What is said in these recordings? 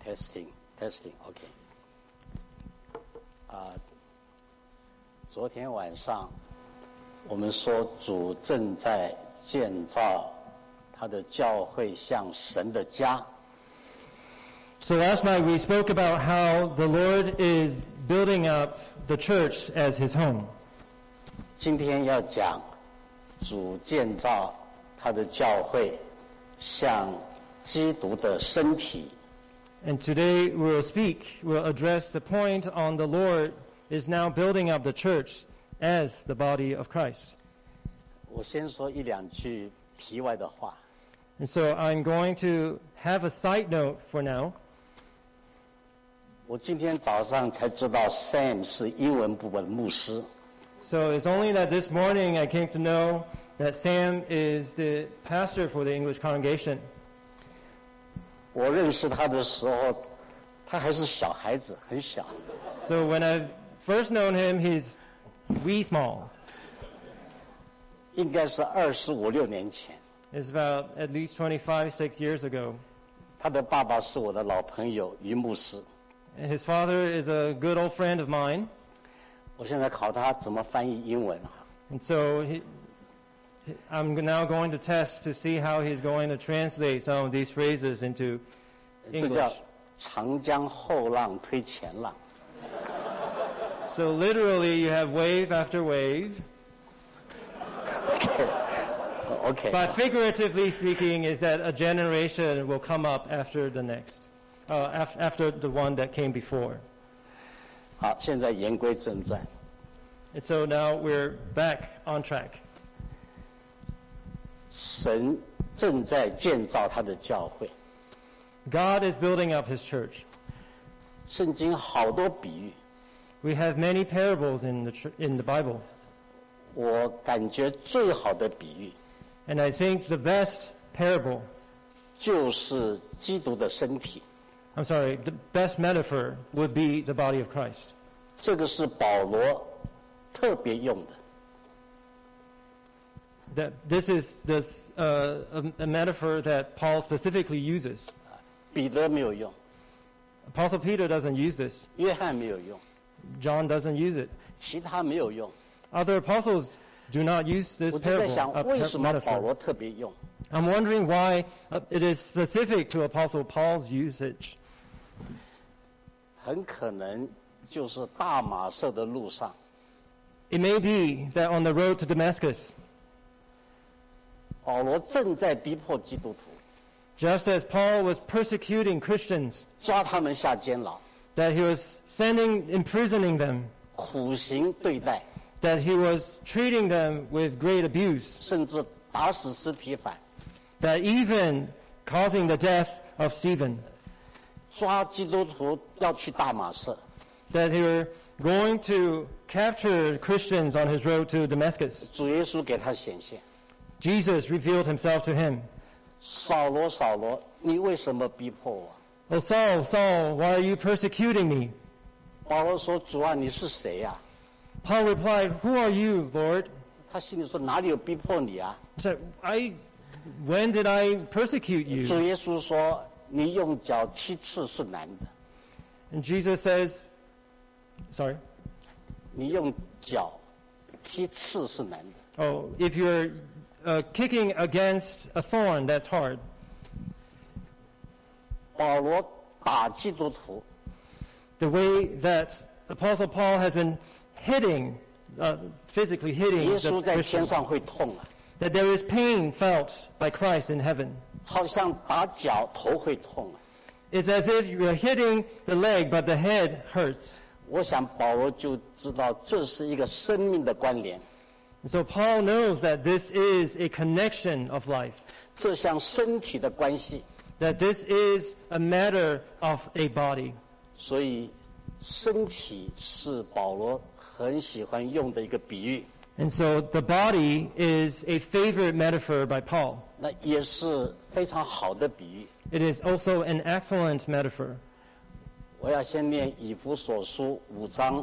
testing，OK。昨天晚上我们说主正在建造他的教会像神的家。 So last night we spoke about how the Lord is building up the church as His home. 今天要讲主建造他的教会像基督的身体。 And today we'll address the point on the Lord is now building up the church as the body of Christ. 我先说一两句题外的话。 And so I'm going to have a side note for now. 我今天早上才知道 Sam 是英文部的牧师。 So it's only that this morning I came to know that Sam is the pastor for the English congregation. 我认识他的时候，他还是小孩子，很小。 So when I first known him, he's wee small. 应该是25、26年前。 It's about at least 26 years ago. 他的爸爸是我的老朋友于牧师。 And his father is a good old friend of mine. 我现在考他怎么翻译英文。 And so I'm now going to test to see how he's going to translate some of these phrases into English. 这叫长江后浪推前浪。 So literally you have wave after wave. Okay. But figuratively speaking is that a generation will come up after the next, after the one that came before. 好，现在言归正传。 And so now we're back on track. 神正在建造他的教会。 God is building up His church. 圣经好多比喻。 We have many parables in the Bible. 我感觉最好的比喻 And I think the best parable 就是基督的身体。 I'm sorry, the best metaphor would be the body of Christ. 这个是保罗特别用的。 That this is a metaphor that Paul specifically uses. 彼得没有用。 Apostle Peter doesn't use this. 约翰没有用。 John doesn't use it. 其他没有用。 Other apostles do not use this 我就在想，为什么保 metaphor. 罗特别用？ I'm wondering why it is specific to Apostle Paul's usage. 很可能就是大马色的路上。 It may be that on the road to Damascus, 保罗正在逼迫基督徒， just as Paul was persecuting Christians, 抓他们下监牢， that he was imprisoning them, 苦刑对待， that he was treating them with great abuse, 甚至打死司提反， that even causing the death of Stephen, 抓基督徒要去大马色， that they were going to capture Christians on his road to Damascus. 主耶稣给他显现。 Jesus revealed himself to him. 扫罗，扫罗，你为什么逼迫我？ Oh Saul, Saul, why are you persecuting me? 保罗说：“主啊，你是谁呀、 Paul replied, Who are you, Lord? 他心里说：“哪里有逼迫你啊 He said, when did I persecute？” 主 you? 耶稣说：“你用脚踢刺是难的， And Jesus says, sorry? 你用脚踢刺是难的。 Oh, if you're kicking against a thorn, that's hard. ” 保罗打基督徒， The way that Apostle Paul has been hitting, physically hitting 耶 the 稣在天 Christians, 上会痛啊， that there is pain felt by Christ in heaven. 好像打脚头会痛啊。 It's as if you're hitting the leg, but the head hurts. 我想保罗就知道这是一个生命的关联， And so Paul knows that this is a connection of life, 这像身体的关系， that this is a matter of a body. 所以身体是保罗很喜欢用的一个比喻， And so the body is a favorite metaphor by Paul. 那也是非常好的比喻。 It is also an excellent metaphor. 我要先念以弗所书5章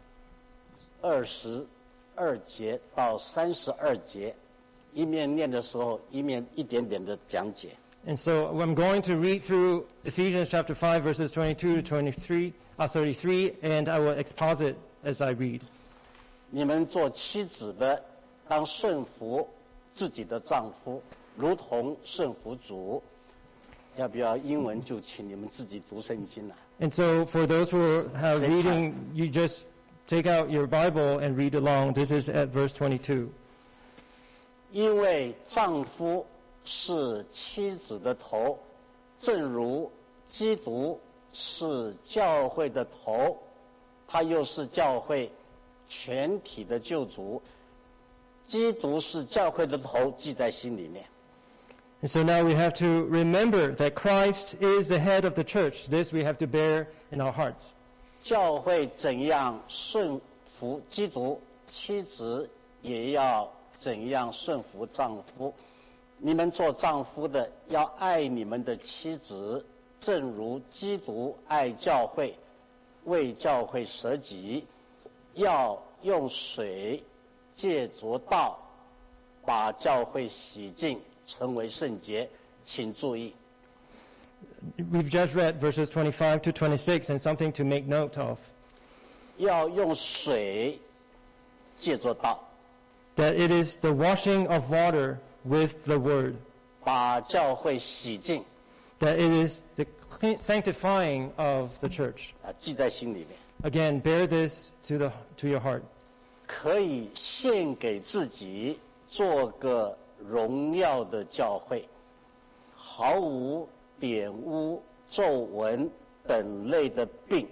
22节到32节，一面念的时候，一面一点点的讲解。 And so I'm going to read through Ephesians chapter 5 verses 22 to 33, and I will exposit as I read. 你们做妻子的，当顺服自己的丈夫，如同顺服主。要不要英文就请你们自己读圣经了。 And so for those who have reading, you just take out your Bible and read along. This is at verse 22. 因为丈夫是妻子的头，正如基督是教会的头，他又是教会全体的救主。基督是教会的头，记在心里面。 And so now we have to remember that Christ is the head of the church. This we have to bear in our hearts. 教会怎样顺服基督，妻子也要怎样顺服丈夫。你们做丈夫的要爱你们的妻子，正如基督爱教会，为教会舍己，要用水借着道把教会洗净，成为圣洁。请注意， We've just read verses 25 to 26 and something to make note of. 要用水借着道 That it is the washing of water with the word. 把教会洗净。 That it is the sanctifying of the church. 记在心里面。 Again, bear this to your heart. 可以献给自己，做个荣耀的教会，毫无玷污、皱纹等类的病，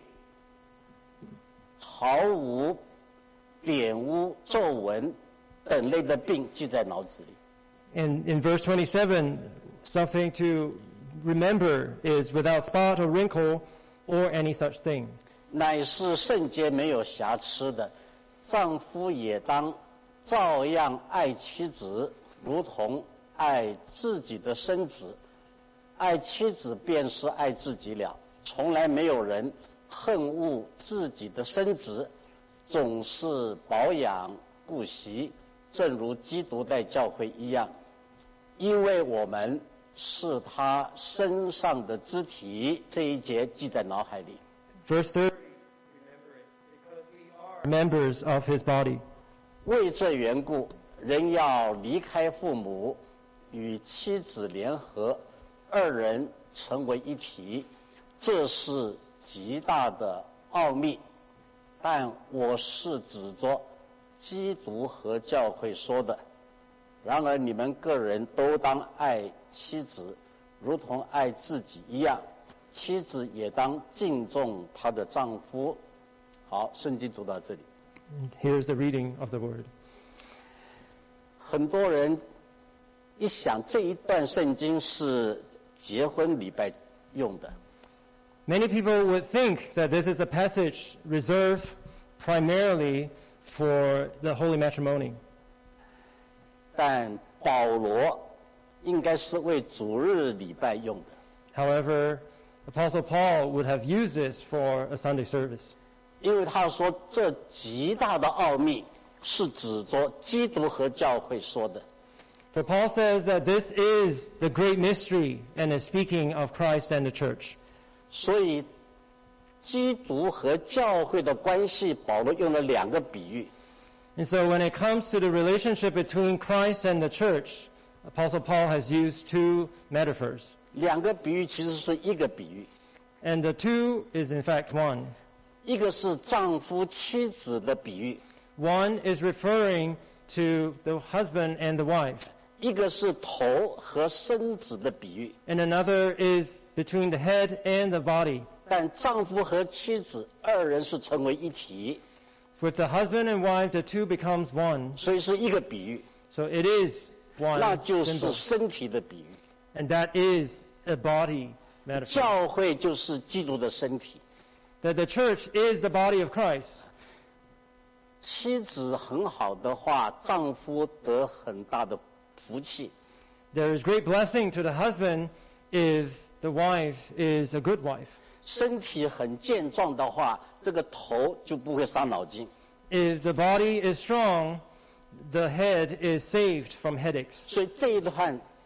毫无玷污、皱纹等类的病记在脑子里。 And in verse 27, something to remember is without spot or wrinkle or any such thing. 乃是圣洁没有瑕疵的，丈夫也当照样爱妻子，如同爱自己的身子。爱妻子便是爱自己了。从来没有人恨恶自己的身子，总是保养顾惜，正如基督待教会一样，因为我们是他身上的肢体。这一节记在脑海里。 Verse 30, remember it, because we are members of his body. 为这缘故，人要离开父母，与妻子联合，二人成为一体。这是极大的奥秘，但我是指着基督和教会说的。然而你们个人都当爱妻子，如同爱自己一样，妻子也当敬重她的丈夫。好，圣经读到这里。 And here's the reading of the word. 很多人一想这一段圣经是结婚礼拜用的， Many people would think that this is a passage reserved primarily for the holy matrimony. 但保罗应该是为主日礼拜用的， However, Apostle Paul would have used this for a Sunday service. 因为他说这极大的奥秘是指着基督和教会说的。 For Paul says that this is the great mystery and is speaking of Christ and the church. 所以基督和教会的关系，保罗用了两个比喻。 And so when it comes to the relationship between Christ and the church, Apostle Paul has used two metaphors. 两个比喻其实是一个比喻， And the two is in fact one. 一个是丈夫妻子的比喻， One is referring to the husband and the wife. 一个是头和身子的比喻。 And another is between the head and the body. 但丈夫和妻子二人是成为一体， With the husband and wife, the two becomes one. 所以是一个比喻， So it is 那 one 就是 symbol. 身体的比喻。 And that is a body metaphor. 教会就是基督的身体。 That the church is the body of Christ. 妻子很好的话，丈夫得很大的福气。 There is great blessing to the husband if the wife is a good wife. 身体很健壮的话，这个头就不会伤脑筋。 If the body is strong, the head is saved from headaches. 所以这一段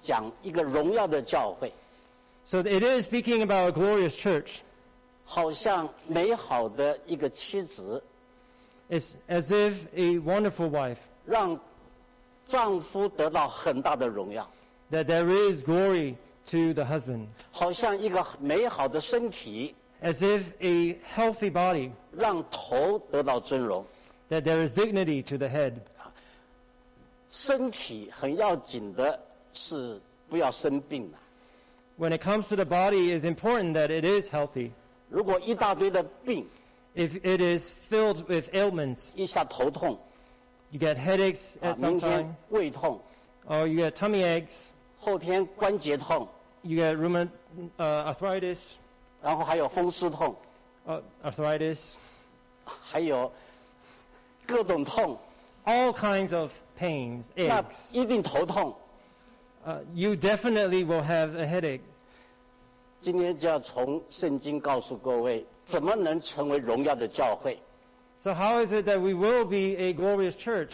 讲一个荣耀的教会， So it is speaking about a glorious church. 好像美好的一个妻子， It's as if a wonderful wife, 让丈夫得到很大的荣耀， that there is glory to the husband. 好像一个美好的身体， As if a healthy body, 让头得到尊荣。 that there is dignity to the head. 身体很要紧的是不要生病了。 When it comes to the body, it's important that it is healthy. 如果一大堆的病， If it is filled with ailments, 一下头痛， you get headaches at 明 some 天 time, 胃痛， or you get tummy aches, 后天关节痛， you get arthritis, 然后还有风湿痛， arthritis, 还有各种痛， all kinds of pains, 那 aches. 一定头痛。 You definitely will have a headache. 今天就要从圣经告诉各位，怎么能成为荣耀的教会。 So how is it that we will be a glorious church?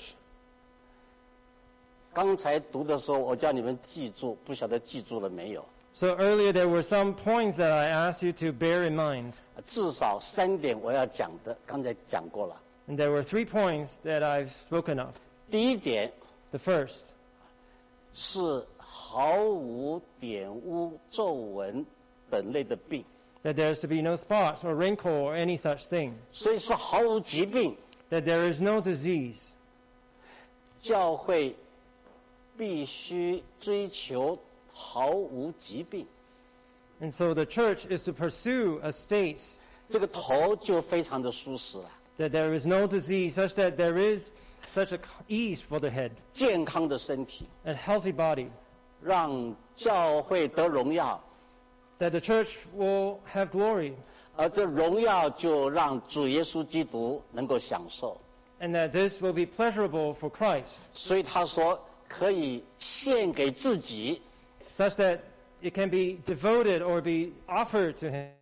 刚才读的时候，我叫你们记住，不晓得记住了没有？ So earlier there were some points that I asked you to bear in mind. 至少3点我要讲的，刚才讲过了。 And there were 3 points that I've spoken of. 第一点 The first, 是毫无点污、皱纹等类的病， that there is to be no spot or wrinkle or any such thing. 所以说毫无疾病。 That there is no disease. 教会必须追求毫无疾病， And so the church is to pursue a state 这个头就非常的舒适了， that there is no disease, such that there is such a ease for the head, 健康的身体， a healthy body, 让教会得荣耀， that the church will have glory, 而这荣耀就让主耶稣基督能够享受。 and that this will be pleasurable for Christ, 所以他说可以献给自己， such that it can be devoted or be offered to Him.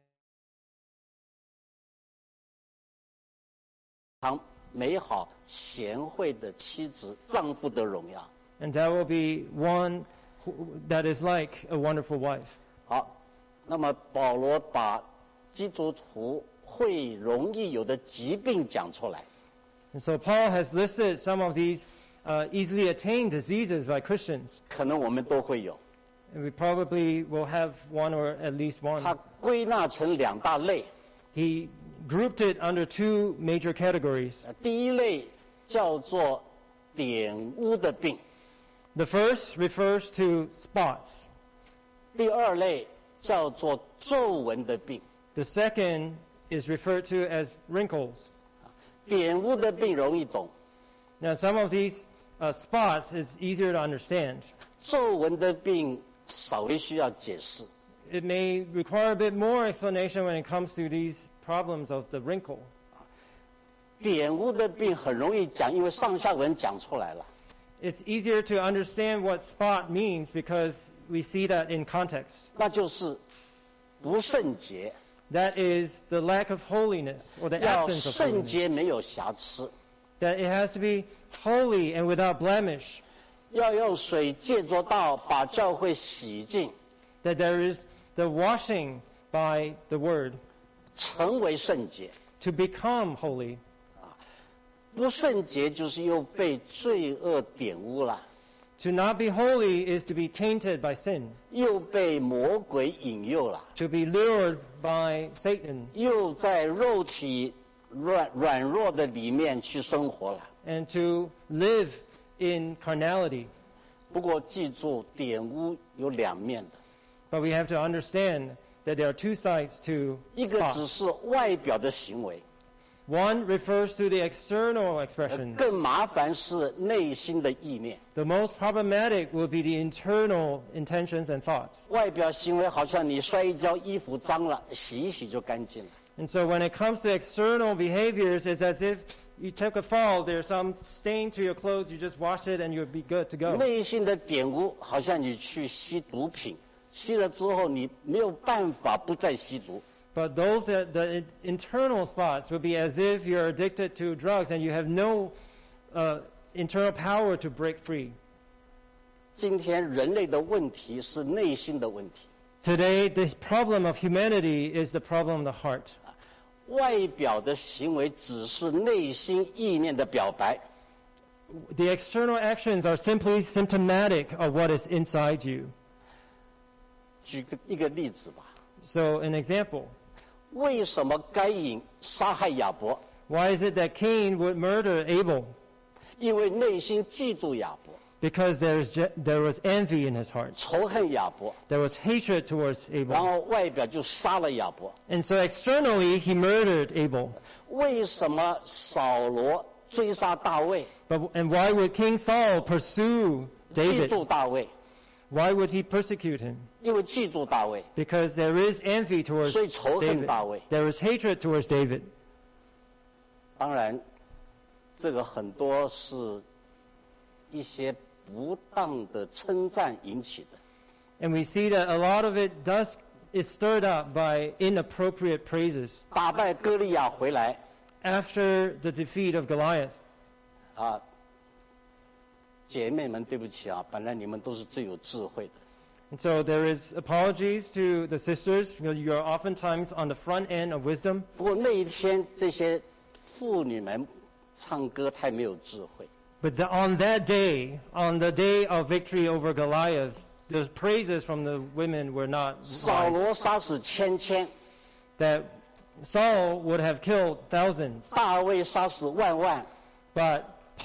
常美好贤惠的妻子，丈夫的荣耀。 And that will be one that is like a wonderful wife. 好，那么保罗把基督徒会容易有的疾病讲出来。 And so Paul has listed some of these easily attained diseases by Christians. 可能我们都会有， And we probably will have one or at least 他 one. 归纳成2大类。 He grouped it under 2 major categories. 第一类叫做点污的病， The first refers to spots. 第二类叫做皱纹的病。 The second is referred to as wrinkles. 点污的病容易懂， Now some of these spots is easier to understand. 皱纹的病稍微需要解释。 It may require a bit more explanation when it comes to these problems of the wrinkle. 点污的病很容易讲，因为上下文讲出来了。 It's easier to understand what spot means because we see that in context. 那就是不圣洁， That is the lack of holiness or the 要 absence of 圣 holiness. 洁没有瑕疵， That it has to be holy and without blemish. 要用水借着道把教会洗净， That there is the washing by the word 成为圣洁。 to become holy. 不圣洁就是又被罪恶玷污了， To not be holy is to be tainted by sin, 又被魔鬼引诱了， to be lured by Satan, 又在肉体软弱的里面去生活了。 and to live in carnality. 不过记住，玷污有2面的， But we have to understand that there are 2 sides to 一个只 spots. 是外表的行为， One refers to the external expressions. 更麻烦是内心的意念。 The most problematic will be the internal intentions and thoughts. 外表行为好像你摔一跤，衣服脏了，洗一洗就干净了。 And so when it comes to external behaviors, it's as if you took a fall, there's some stain to your clothes, you just wash it and you'll be good to go. 内心的玷污好像你去吸毒品，吸了之后你没有办法不再吸毒。 But those that the internal spots will be as if you're addicted to drugs and you have no internal power to break free. 今天人类的问题是内心的问题， Today, the problem of humanity is the problem of the heart. 外表的行为只是内心意念的表白。 The external actions are simply symptomatic of what is inside you. 举一个例子吧， So, an example. 为什么该隐杀害亚伯？ Why is it that Cain would murder Abel? 因为内心嫉妒亚伯， Because there was envy in his heart. 仇恨亚伯， There was hatred towards 然 Abel. 后外表就杀了亚伯。 And so externally, he murdered Abel. 为什么扫罗追杀大卫？ And why would King Saul pursue 嫉 David? 妒大卫， Why would he persecute him? 因为嫉妒大卫， Because there is envy towards 所以仇恨 David. 大卫。 There is hatred towards David. 当然，这个很多是一些不当的称赞引起的。 And we see that a lot of it is stirred up by inappropriate praises. 打败歌利亚回来， After the defeat of Goliath, 啊，姐妹们，对不起啊，本来你们都是最有智慧的， and so there is apologies to the sisters. You are oftentimes on the front end of wisdom. 不过那一天这些妇女们唱歌太没有智慧， But on that day, on the day of victory over Goliath, the praises from the women were not 扫 wise. 罗杀死千， That Saul would have killed thousands, 大卫杀死万， but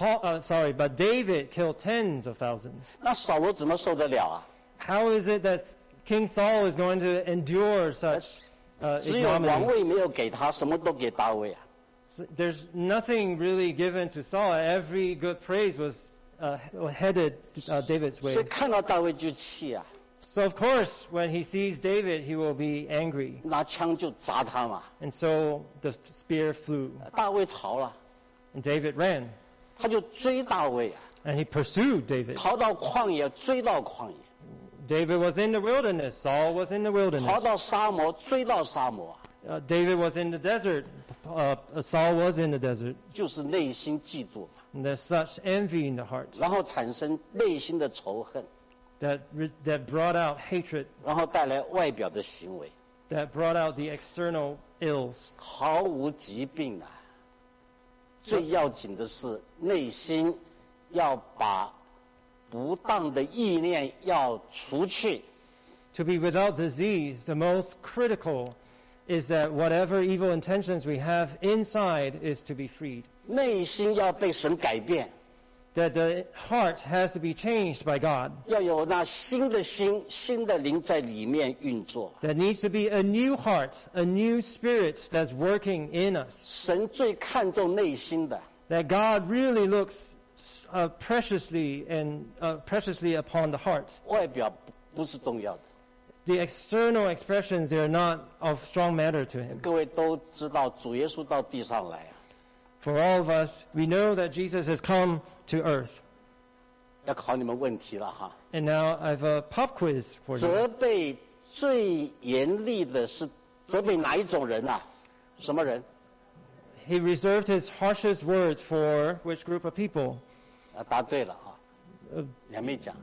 but David killed tens of thousands. 那扫罗怎么受得了啊？ How is it that King Saul is going to endure such 只有王 ignominy? 位没有给他，什么都给大卫啊。 There's nothing really given to Saul. Every good praise was headed David's 所以 way. 看到大卫就气啊， So of course, when he sees David, he will be angry. 拿枪就砸他嘛。 And so the spear flew, 大卫逃了， and David ran, 他就追大卫啊， and he pursued David. 逃到旷野，追到旷野， David was in the wilderness. Saul was in the 逃 wilderness. 到沙漠，追到沙漠啊， David was in the desert. Saul was in the desert. 就是内心嫉妒嘛， And there's such envy in the heart 然后产生内心的仇恨， that brought out hatred, 然后带来外表的行为， that brought out the external ills. 毫无疾病啊。最要紧的是内心要把不当的意念要除去， To be without disease, the most critical is that whatever evil intentions we have inside is to be freed. 内心要被神改变， That the heart has to be changed by God. 要有那新的心、新的灵在里面运作。 There needs to be a new heart, a new spirit that's working in us. 神最看重内心的， That God really looks preciously upon the heart. 外表不是重要的。 The external expressions, they are not of strong matter to Him. 各位都知道，主耶稣到地上来啊， For all of us, we know that Jesus has come to earth. 要考你们问题了哈。 And now I have a pop quiz for 责 you. 备最严厉的是责备哪一种人啊？什么人？ He reserved His harshest words for which group of people? 啊，答对了啊， Uh, 你还没讲。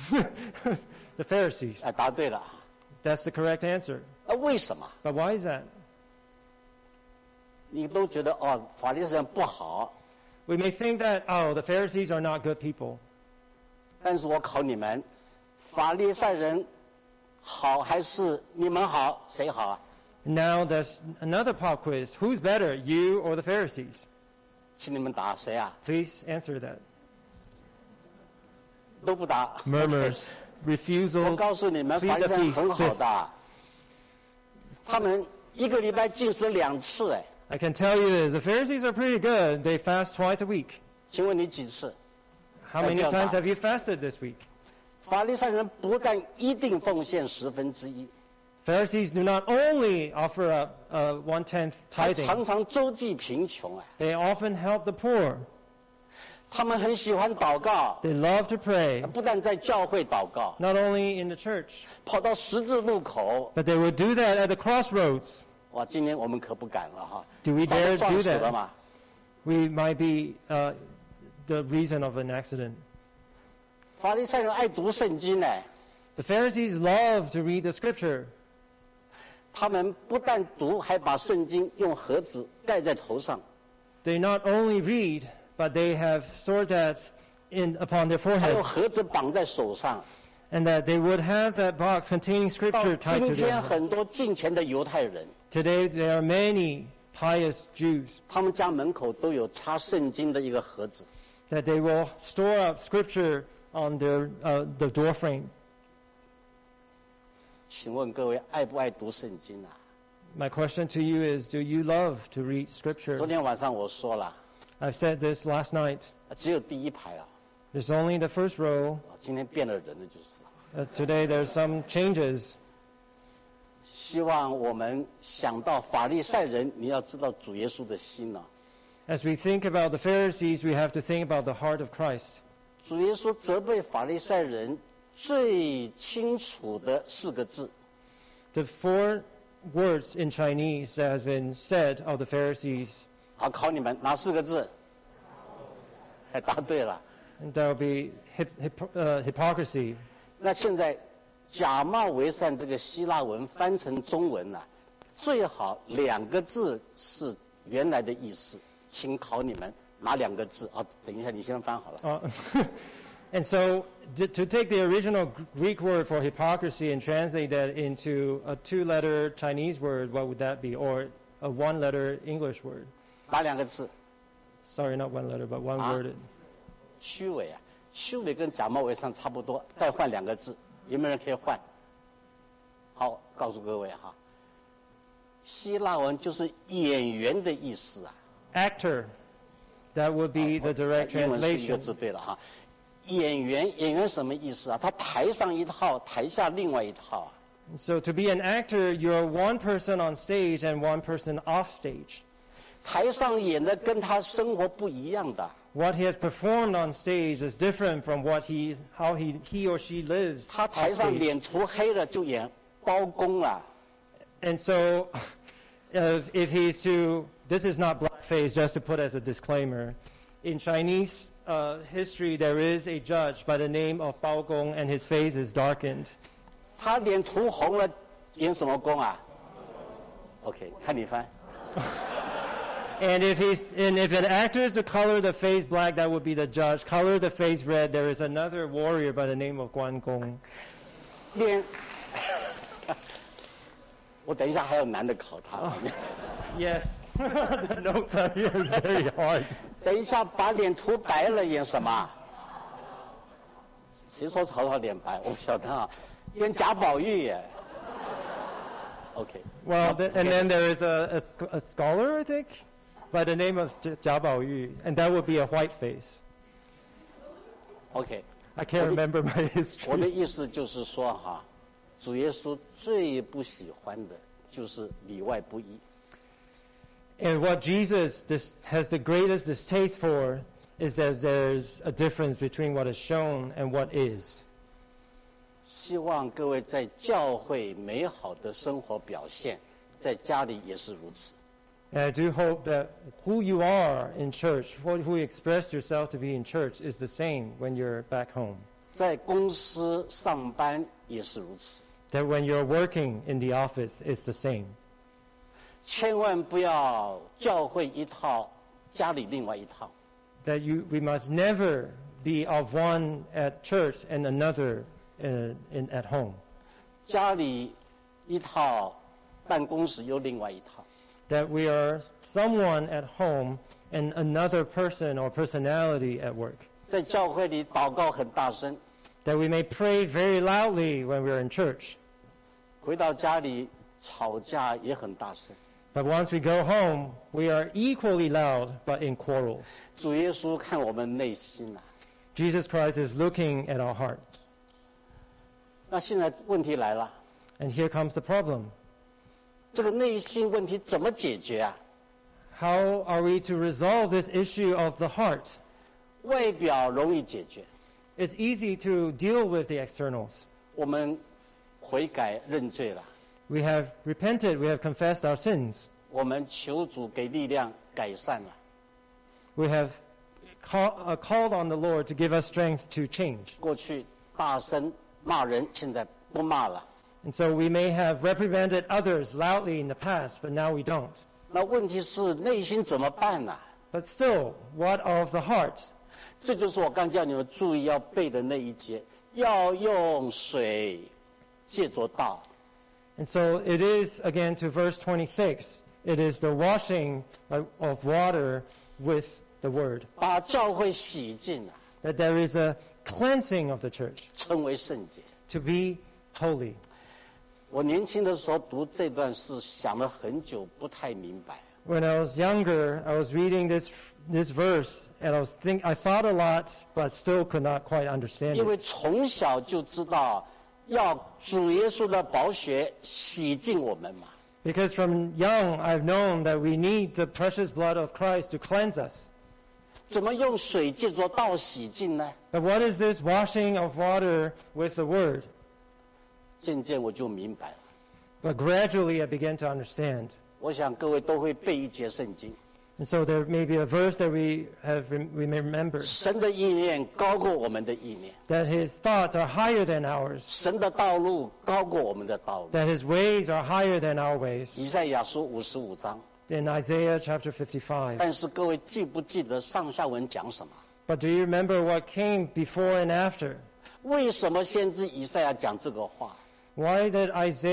the Pharisees. 啊，答对了啊。 That's the correct answer. 啊，为什么？ But why is that? 你都觉得哦，法利赛人不好， We may think that, oh, the Pharisees are not good people. 但是我考你们，法利赛人好还是你们好？谁好啊？ Now there's another pop quiz. Who's better, you or the Pharisees? 请你们答谁啊？ Please answer that. 都不答。 Murmurs, 我 refusal, 告诉你们， plead 法利 the 赛人很好 fifth. 的，他们一个礼拜禁食2次，哎， I can tell you this, the Pharisees are pretty good. They fast twice a week. 请问你几次？ How many Yeah. times have you fasted this week? 法利赛人不但一定奉献1/10， Pharisees do not only offer up 1/10 还 tithing, 常常周济贫穷，哎， they often help the poor. 他们很喜欢祷告， They love to pray, 不但在教会祷告， not only in the church, 跑到十字路口， but they would do that at the crossroads. 哇，今年我们可不敢了哈， Do we 早 dare 就撞 do 死了 that? 嘛。 We might be the reason of an accident. 法利赛人爱读圣经呢， The Pharisees loved to read the scripture. 他们不但读，还把圣经用盒子盖在头上， They not only read, but they have stored that upon their 还有 forehead, 盒子绑在手上。 and that they would have that box containing 到 scripture tied 今 to 天 them. 很多敬虔的犹太人， Today there are many pious Jews 他们家门口都有插圣经的一个盒子。 that they will store up scripture on the door frame. 请问各位爱不爱读圣经啊？ My question to you is, do you love to read 昨 scripture? 天晚上我说了， I've said this last night. 只有第一排啊， There's only the first row. 今天变了人了就是了。 Today there's some changes. 希望我们想到法利赛人，你要知道主耶稣的心啊。 As we think about the Pharisees, we have to think about the heart of Christ. 主耶稣责备法利赛人最清楚的4个字， The 4 words in Chinese that has been said of the Pharisees, 好，考你们哪4个字？哎，答对了。 and that will be hypocrisy. 那现在假冒为善这个希腊文翻成中文啊，最好2个字是原来的意思，请考你们哪2个字啊？等一下，你先翻好了。 And so, to take the original Greek word for hypocrisy and translate that into a 2-letter Chinese word, what would that be? Or a 1-letter English word? 哪2个字？ Sorry, not 1 letter, but 1 word. 虚伪啊，虚伪跟假冒为善差不多，再换2个字，有没有人可以换？好，告诉各位哈，希腊文就是演员的意思啊。 Actor, that would be the direct 英文是1个 translation. 字对了哈。演员什么意思啊？他台上一套，台下另外一套啊。 So to be an actor, you're one person on stage and one person off stage. 台上演的跟他生活不一样的。 What he has performed on stage is different from how he or she lives 他 off 台上 stage. 脸涂黑了就演包公了。 And so, if he's this is not blackface, just to put as a disclaimer. In Chinese history, there is a judge by the name of Bao Gong, and his face is darkened. 他脸涂红了，演什么公啊 ？OK， 看你翻。 And if an actor is to color the face black, that would be the judge. Color the face red, there is another warrior by the name of Guan Gong. 脸，我等一下还有难的考他。 Yes, the notes are here is very hard. 等一下把脸涂白了演什么？谁说曹操脸白？我不晓得啊，演贾宝玉耶。OK。 Well, and then there is a scholar, I think, by the name of Jia Baoyu, and that would be a white face. OK。 I can't remember my 我的 history. 意思就是说哈，主耶稣最不喜欢的就是里外不一。 And what Jesus has the greatest distaste for is that there's a difference between what is shown and what is. 希望各位在教会美好的生活表现，在家里也是如此。 And I do hope that who you are in church, who you express yourself to be in church, is the same when you're back home. 在公司上班也是如此。 That when you're working in the office, it's the same. 千万不要教会一套，家里另外一套。 That we must never be of one at church and another at home. 家里一套，办公室又另外一套。 That we are someone at home and another person or personality at work. 在教会里祷告很大声， That we may pray very loudly when we're in church. 回到家里吵架也很大声。 But once we go home, we are equally loud but in quarrels. 主耶稣看我们内心啊。 Jesus Christ is looking at our hearts. 那现在问题来了， And here comes the problem. 这个内心问题怎么解决啊？ How are we to resolve this issue of the heart? 外表容易解决， It's easy to deal with the externals. 我们悔改认罪了， We have repented, we have confessed our sins. 我们求主给力量改善了。 We have called on the Lord to give us strength to change. 过去大声骂人，现在不骂了。 And so we may have reprimanded others loudly in the past, but now we don't. 那问题是内心怎么办呢？ But still, what of the heart? 这就是我刚叫你们注意要背的那一节，要用水借着道。 And so it is, again, to verse 26, it is the washing of water with the word. 把教会洗净了， That there is a cleansing of the church 称为圣洁。 to be holy. 我年轻的时候读这段是想了很久，不太明白。 When I was younger, I was reading this verse, and I thought a lot, but still could not quite understand 因 it. 为从小就知道要主耶稣的宝血洗净我们嘛。 Because from young, I've known that we need the precious blood of Christ to cleanse us. 怎么用水借着道洗净呢？ But what is this washing of water with the word? 渐渐我就明白了。 But gradually, I began to understand. 我想各位都会背一节圣经。 And so there may be a verse that we may remember, 神的意念高过我们的意念， that His thoughts are higher than ours, 神的道路高过我们的道路。 that His ways are higher than our ways. 以赛亚书55章。 In Isaiah chapter 55. 但是各位记不记得上下文讲什么？ But do you remember what came before and after? 为什么先知以赛亚讲这个话？ Why did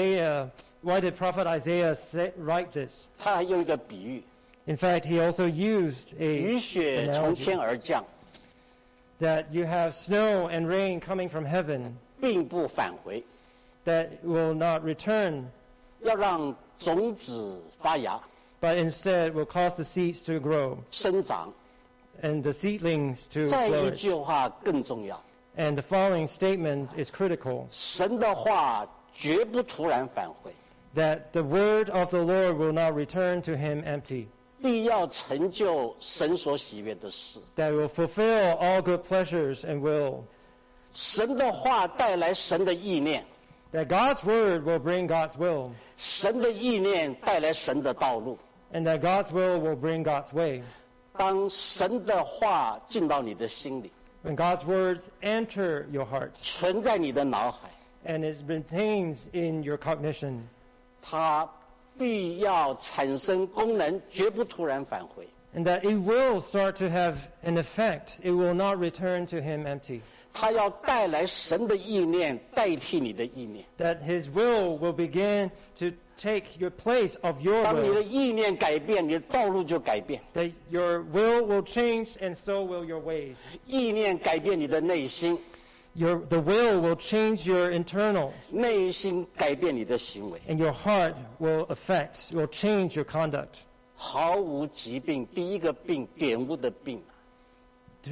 prophet Isaiah write this? 他还用一个比喻， In fact, he also used 雨 a 雪从天 analogy 而降， that you have snow and rain coming from heaven 并不返回， that will not return, 要让种子发芽、 but instead will cause the seeds to grow 生长。 and the seedlings to 再一 flourish. 句话更重要， And the following statement is critical, 神的话绝不突然返回， that the word of the Lord will not return to him empty, 必要成就神所喜悦的事。 that will fulfill all good pleasures and will, 神的话带来神的意念， that God's word will bring God's will, 神的意念带来神的道路。 and that God's will bring God's way. 当神的话进到你的心里， When God's words enter your hearts 存在你的脑海， and it retains in your cognition, 它必要产生功能，绝不突然返回。 and that it will start to have an effect. It will not return to him empty. 它要带来神的意念，代替你的意念。 That his will begin to take your place of your 当你的 will. 意念改变，你的道路就改变。 That your will change and so will your ways. 意念改变你的内心， The will change your internals, 内心改变你的行为。 and your heart will change your conduct. 毫无疾病，第一个病，玷污的病。 To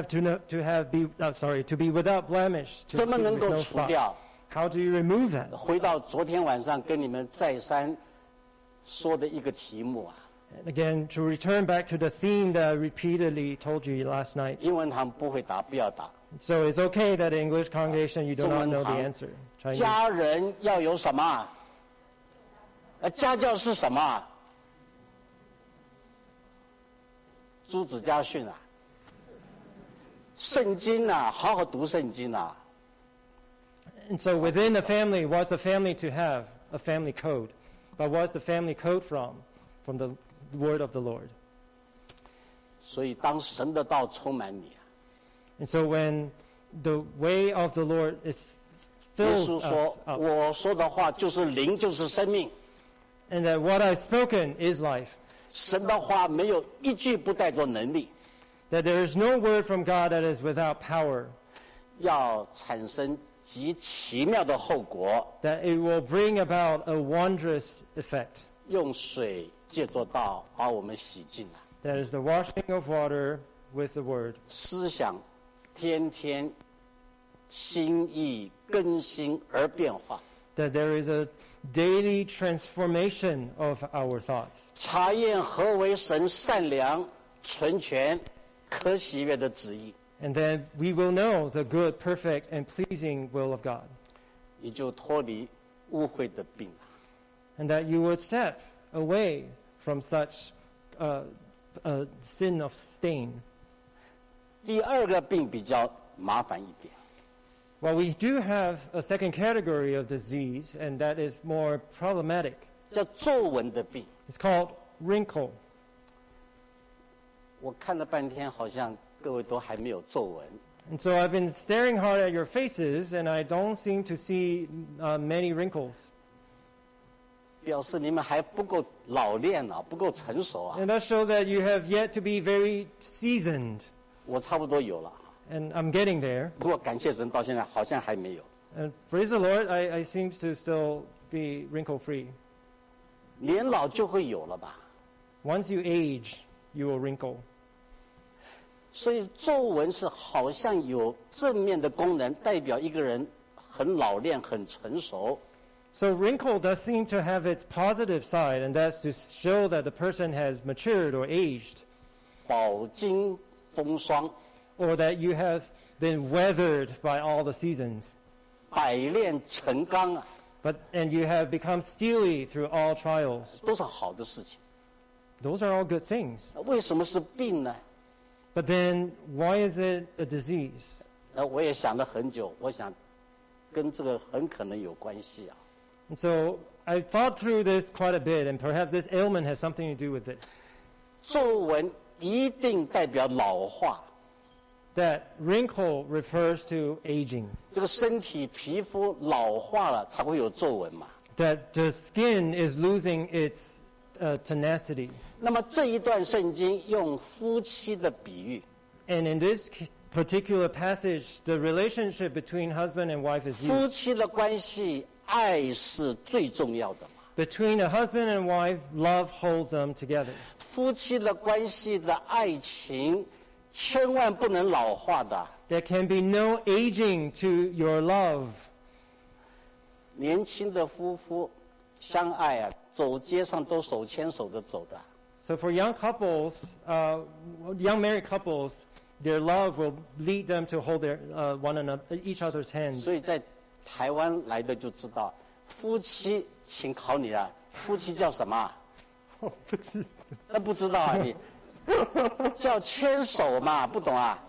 be without blemish, 怎么能 with 够 no 除 spot. 掉？ How do you remove that? 回到昨天晚上跟你们再三说的一个题目啊， And again, to return back to the theme that I repeatedly told you last night. 英文堂不会答，不要答。 So it's okay that the English congregation, you do 中 not 文 know the 堂 answer. Chinese. 家人要有什么啊？家教是什么啊？朱子家训啊，圣经啊，好好读圣经啊。 And so within the family, what's the family to have? A family code. But what's the family code from? From the word of the Lord. 所以当神的道充满你啊， And so when the way of the Lord is 耶 fills 稣 us 说：“ up, 我说的话就是灵，就是生命。 and that what I've spoken is life, 神的话没有一句不带着能力， that there is no word from God that is without power, 要产生极奇妙的后果。 that it will bring about a wondrous effect. 用水借着道把我们洗净了， That is the washing of water with the word. 思想天天心意更新而变化， That there is a daily transformation of our thoughts. 查验何为神善良、纯全、可喜悦的旨意， And then we will know the good, perfect, and pleasing will of God. 你就脱离污秽的病了。 And that you would step away from such sin of stain. 第二个病比较麻烦一点， Well, we do have a second category of disease, and that is more problematic. 叫皱纹的病。 It's called wrinkle. 我看了半天，好像各位都还没有皱纹。 And so I've been staring hard at your faces, and I don't seem to see many wrinkles. 表示你们还不够老练啊，不够成熟啊。 And that shows that you have yet to be very seasoned. 我差不多有了， And I'm getting there. 不过感谢神，到现在好像还没有。 And praise the Lord, I seem to still be wrinkle-free. 年老就会有了吧？ Once you age, you will wrinkle. 所以皱纹是好像有正面的功能，代表一个人很老练、很成熟。 So wrinkle does seem to have its positive side, and that's to show that the person has matured or aged, 饱经风霜， or that you have been weathered by all the seasons. 百炼成钢啊， And you have become steely through all trials. 都是好的事情。 Those are all good things. 为什么是病呢？ But then, why is it a disease? 我也想了很久，我想跟这个很可能有关系啊。 And so I thought through this quite a bit, and perhaps this ailment has something to do with it. 皱纹一定代表老化， That wrinkle refers to aging. 这个身体皮肤老化了才会有皱纹嘛。 That the skin is losing its tenacity. 那么这一段圣经用夫妻的比喻， And in this particular passage, the relationship between husband and wife is 夫 used. 妻的关系，爱是最重要的嘛。 Between a husband and wife, love holds them together. 夫妻的关系的爱情，千万不能老化的。 There can be no aging to your love. 年轻的夫妇相爱啊，走街上都手牵手的走的。 So for young couples, young married couples, their love will lead them to hold their one another, each other's hands. 所以在台湾来的就知道，夫妻，请考你了，夫妻叫什么啊？那不知道啊你，叫牵手嘛，不懂啊？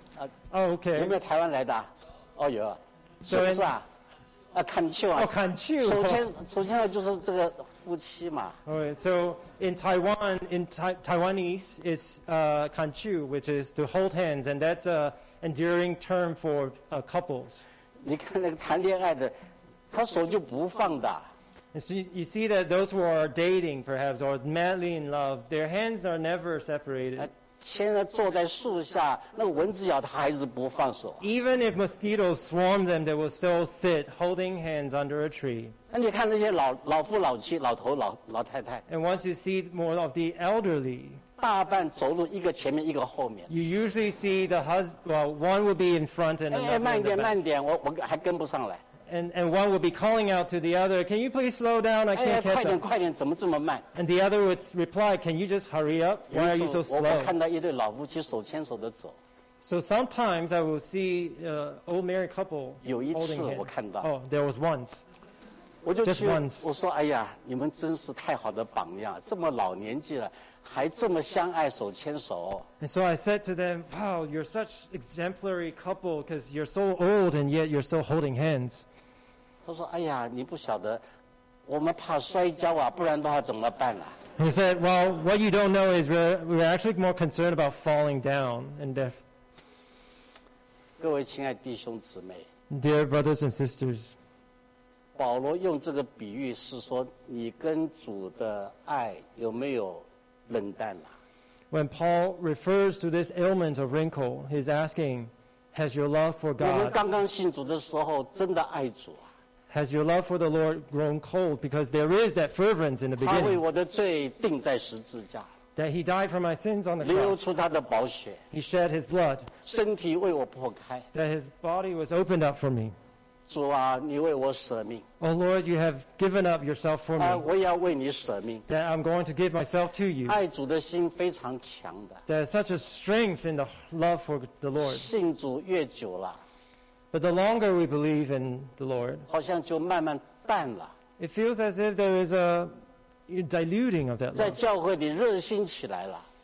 Oh, 有 okay. 没有台湾来的啊？哦有啊，是不是啊？砍秋啊， Oh, 砍秋。 手牵手就是这个夫妻嘛。 Alright, so in Taiwan, Taiwanese, it's kanchu, which is to hold hands, and that's an enduring term for couples. 你看那个谈恋爱的，他手就不放的。 And so you see that those who are dating, perhaps, or madly in love, their hands are never separated. 现在坐在树下，那个蚊子咬他还是不放手。 Even if mosquitoes swarm them, they will still sit holding hands under a tree. 那你看那些老夫老妻、老头老太太， And once you see more of the elderly, 大半走路一个前面一个后面。 you usually see the one will be in front and 哎， another 慢 in 一点 the 慢 back. 一点，我还跟不上来。 And one will be calling out to the other, can you please slow down? I 哎， can't 快 catch 点 up. 快点，怎么这么慢？ And the other would reply, can you just hurry up? 有 Why 一 are you 次 so 我 slow? 看到一对老夫妻手牵手的走， So sometimes I will see old married couple 有一次 holding 我 hands. 看到， Oh, there was once. 我就 just 去 once 我说哎呀，你们真是太好的榜样，这么老年纪了，还这么相爱手牵手。 And so I said to them, wow, you're such exemplary couple because you're so old and yet you're still holding hands. 他说哎呀，你不晓得，我们怕摔跤啊，不然的话怎么办啊？ He said, well, what you don't know is we're actually more concerned about falling down and death. 各位亲爱弟兄姊妹， Dear brothers and sisters, 保罗用这个比喻是说，你跟主的爱有没有冷淡啊？ when Paul refers to this ailment of wrinkle, he's asking, has your love for 我们 God, 刚刚信主的时候，真的爱主啊， has your love for the Lord grown cold? Because there is that fervence in the 他为 beginning, 我的罪钉在十字架， that he died for my sins on the 流 cross. 出他的宝血， He shed his blood, 身体为我破开。 that his body was opened up for me. 主啊，你为我舍命， Oh Lord, you have given up yourself for 啊， me, 我也要为你舍命。 that I'm going to give myself to you. 爱主的心非常强的， There's such a strength in the love for the Lord. 信主越久了， But the longer we believe in the Lord, 好像就慢慢淡了。 it feels as if there is a diluting of that 在 love. 教会里热心起来了，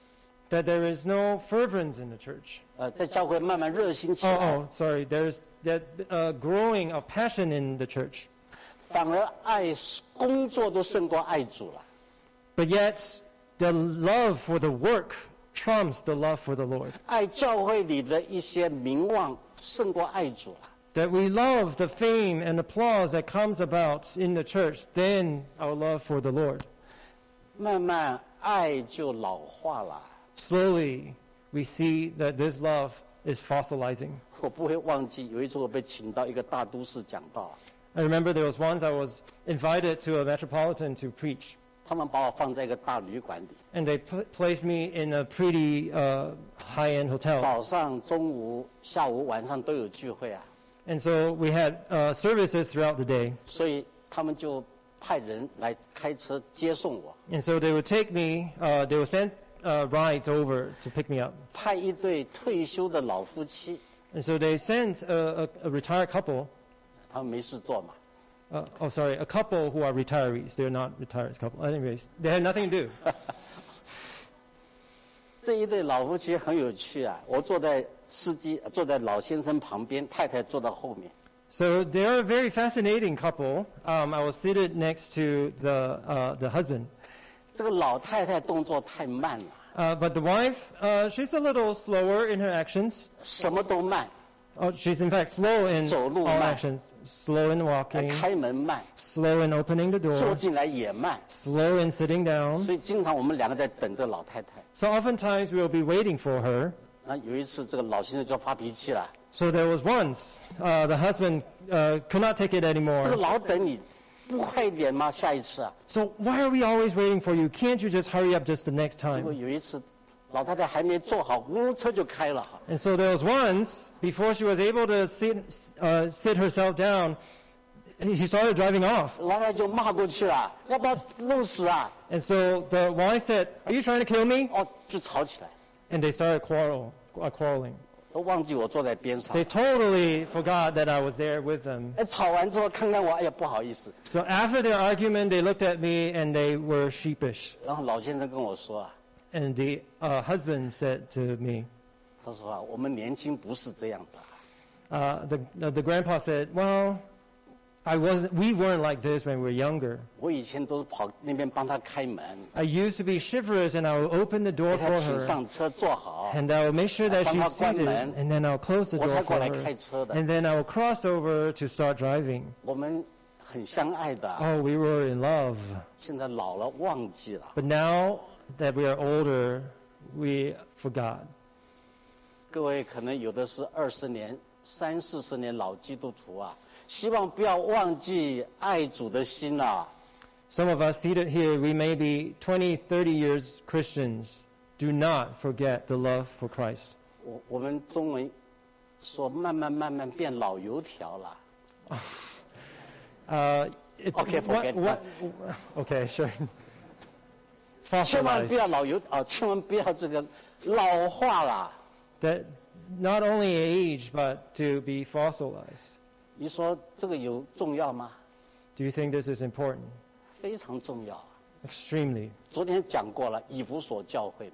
that there is no fervence in the church. 在教会慢慢热心起来， Sorry. There's that growing of passion in the church. 反而爱工作都胜过爱主了。 But yet, the love for the work trumps the love for the Lord. 爱教会里的一些名望胜过爱主了。 That we love the fame and applause that comes about in the church than our love for the Lord. 慢慢爱就老化了。 Slowly, we see that this love is fossilizing. 我不会忘记有一次我被请到一个大都市讲道， I remember there was once I was invited to a metropolitan to preach, 他们把我放在一个大旅馆里， and they placed me in a pretty high-end hotel. 早上、中午、下午、晚上都有聚会啊， And so we had services throughout the day. 所以他们就派人来开车接送我， And so they would take me, they would send rides over to pick me up. 派一对退休的老夫妻， And so they sent a retired couple, 他们没事做嘛， a couple who are retirees. They're not retired couple. Anyways, they had nothing to do. 这一对老夫妻很有趣啊，我坐在坐在老先生旁边，太太坐到后面。 So they are a very fascinating couple. I was seated next to the husband. 这个老太太动作太慢了， But the wife, she's a little slower in her actions. 什么都慢， She's in fact slow in 走路 all 慢。 actions. Slow in walking, 开门慢， slow in opening the 坐 door, 进来也慢， slow in sitting down. 所以经常我们两个在等这个老太太。 So oftentimes we'll be waiting for her. 那有一次这个老先生就发脾气了， So there was once the husband could not take it 这个 anymore. 老等你不快一点吗？下一次啊， So why are we always waiting for you? Can't you just hurry up just the next 结果 time? 有一次老太太还没坐好，呜车就开了。 And so there was once, before she was able to sit herself down, she started driving off. 老太太就骂过去了，要不要弄死啊？ And so the wife said, "Are you trying to kill me?" 哦，就吵起来， And they started quarreling. 都忘记我坐在边上 They。totally forgot that I was there with them. 哎，吵完之后看看我，哎呀不好意思。 So after their argument, they looked at me and they were sheepish. 然后老先生跟我说啊， And the husband said to me, 他说啊，我们年轻不是这样的。 the grandpa said, "Well, we weren't like this when we were younger. 我以前都是跑那边帮他开门， I used to be chivalrous and I would open the 把 door 他 for 请 her 上车坐好， and I would make sure that 帮他 she's 关 seated 门， and then I'll close the 我 door 才过 for 来 her 开车的。 and then I will cross over to start driving." 我们很相爱的， Oh, we were in love. 现在老了忘记了。 But now that we are older, we forgot. 各位可能有的是20年、30-40年老基督徒啊，希望不要忘记爱主的心啊。 Some of us seated here, we may be 20, 30 years Christians. Do not forget the love for Christ. 我们中文说慢慢变老油条了。Okay, forget that. Okay, sure. 千万不要 Fossilized. 老油千万不要这个老化了。 That not only age, but to be fossilized. 你说这个有重要吗？ Do you think this is important? 非常重要。 Extremely. 昨天讲过了，以弗所教会嘛，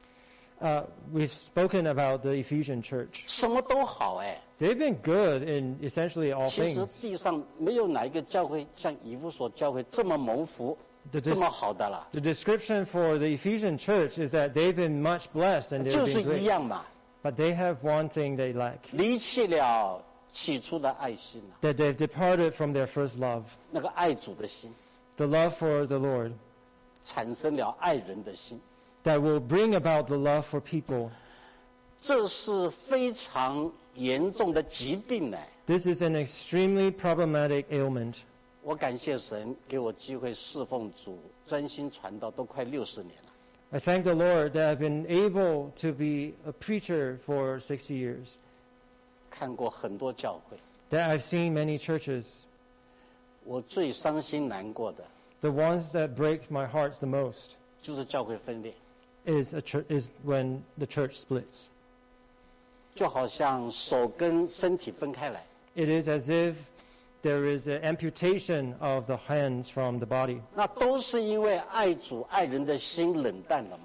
We've spoken about the Ephesian church. 什么都好哎。 They've been good in essentially all 其实 things. 地上没有哪一个教会像以弗所教会这么蒙福、 The 这么好的了， The description for the Ephesian church is that they've been much blessed and 就 they've 是 been 一 great. 样嘛， But they have one thing they lack. 离弃了起初的爱心啊， That they've departed from their first love. 那个爱主的心， The love for the Lord. 产生了爱人的心， That will bring about the love for people. 这是非常严重的疾病呢。 This is an extremely problematic ailment. 我感谢神给我机会侍奉主，专心传道，都快60年了。 I thank the Lord that I've been able to be a preacher for 60 years. 看过很多教会， That I've seen many churches. 我最伤心难过的 The ones that break my heart the most 就是教会分裂， is when the church splits. 就好像手跟身体分开来。 It is as if there is an amputation of the hands from the body. 那都是因为爱主爱人的心冷淡了嘛。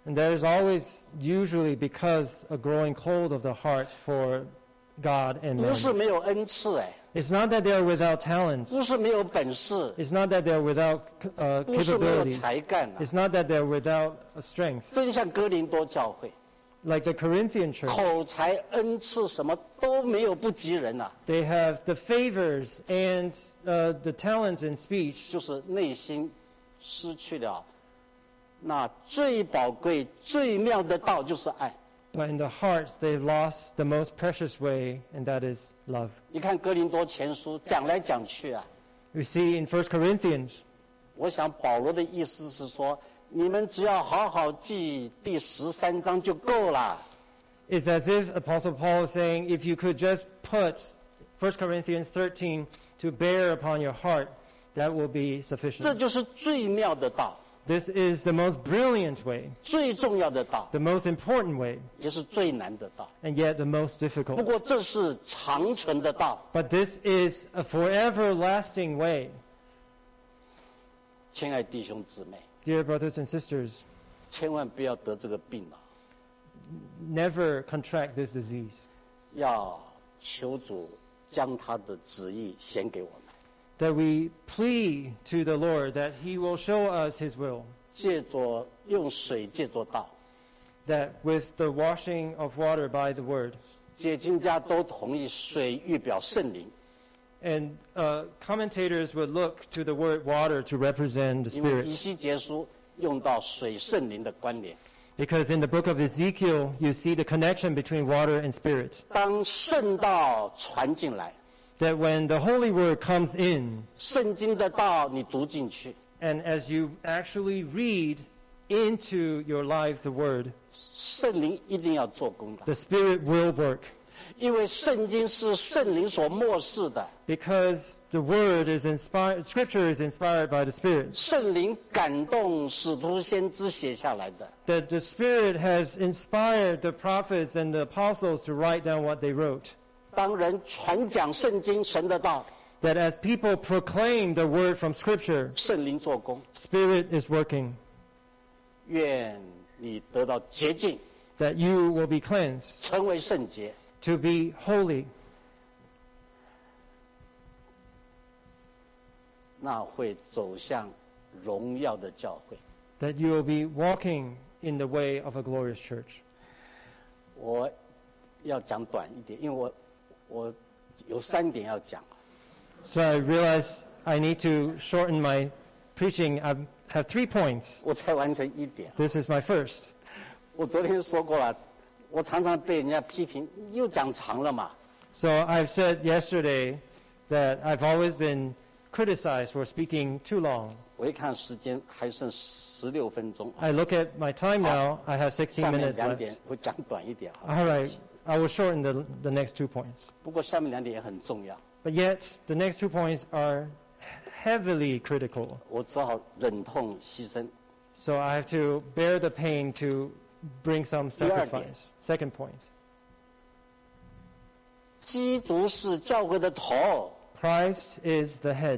And there is always usually because a growing cold of the heart for God and 不是 man. 没有恩赐， It's not that they are without talents. 不是没有本事， It's not that they're without 不是没有 capabilities. 才干， It's not that they're without strength. 真像哥林多教会， Like the Corinthian church, 口才、恩赐什么都没有不及人呐、 they have the favors and the talents in speech, 就是内心失去了那最宝贵、最妙的道，就是爱。 but in the heart they've lost the most precious way, and that is love. 你看哥林多前书讲来讲去啊， We see in 1 Corinthians, 我想保罗的意思是说，你们只要好好记第13章就够了。 it's as if Apostle Paul is saying, if you could just put 1 Corinthians 13 to bear upon your heart, that will be 这 sufficient. 就是最妙的道， This is the most brilliant way, 最重要的道， the most important way, 也是最难的道。 and yet the most 不 difficult. 过这是长存的道， But this is a forever lasting way. 亲爱弟兄姊妹， Dear brothers and sisters, 千万不要得这个病啊！ never contract this disease. 要求主将他的旨意显给我们， That we plead to the Lord that He will show us His will. 借着用水借着道， That with the washing of water by the Word, 解经家都同意水预表圣灵， and commentators would look to the word water to represent the 因为 Spirit. 以西结书用到水圣灵的关联。 Because in the book of Ezekiel, you see the connection between water and Spirit. 当圣道传进来， That when the Holy Word comes in, 圣经的道你读进去， and as you actually read into your life the Word, 圣灵一定要做工的， the Spirit will work. 因为圣经是圣灵所默示的， Because the Word is inspired, Scripture is inspired by the Spirit. 圣灵感动使徒先知写下来的。 That the Spirit has inspired the prophets and the apostles to write down what they wrote. 当人传讲圣经神的道， That as people proclaim the Word from Scripture, 圣灵做工， Spirit is working. 愿你得到洁净， That you will be cleansed, 成为圣洁。 to be holy. 那会走向荣耀的教会。 That you will be walking in the way of a glorious church. 我要讲短一点，因为我有3点要讲。 So I realize I need to shorten my preaching. I have 3 points. 我才完成1点。 This is my first. 我昨天说过了，我常常被人家批评，又讲长了嘛。 So I've said yesterday that I've always been criticized for speaking too long. 我一看时间还剩16分钟， I look at my time now. I have 16 下面 minutes 2 left. 点会讲短一点。 All right. I will shorten the next 2 points. 不过下面2点也很重要， But yet, the next 2 points are heavily critical. 我只好忍痛牺牲。 So I have to bear the pain to bring some 第二点。 sacrifice. Second point. 基督是教会的头， Christ is the head.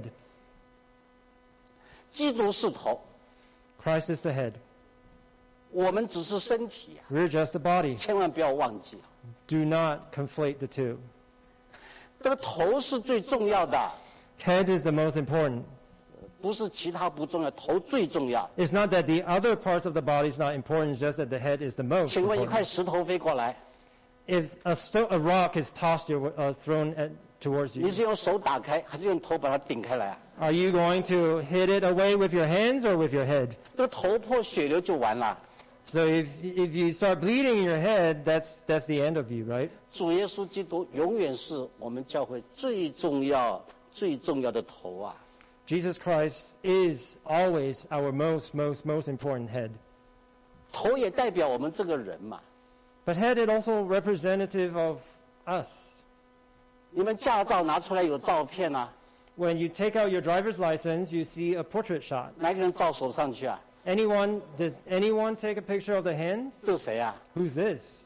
基督是头， Christ is the head. 我们只是身体啊， We're just the body. 千万不要忘记， Do not conflate the two. 这个头是最重要的， Head is the most important. 不是其他不重要，头最重要。 It's not that the other parts of the body is not important, it's just that the head is the most 请问一块 important. 石头飞过来， If a rock is tossed thrown towards 你 you, 是用手打开，还是用头把它顶开来啊？ are you going to hit it away with your hands or with your head? 这个头破血流就完了。 So if you start bleeding in your head, that's the end of you, right? 主耶稣基督永远是我们教会最重要的头啊！ Jesus Christ is always our most important head. 头也代表我们这个人嘛。 But head is also representative of us. 你们驾照拿出来有照片啊， When you take out your driver's license, you see a portrait shot. 哪个人照手上去啊？ Does anyone take a picture of the hand? 这谁啊？ Who's this?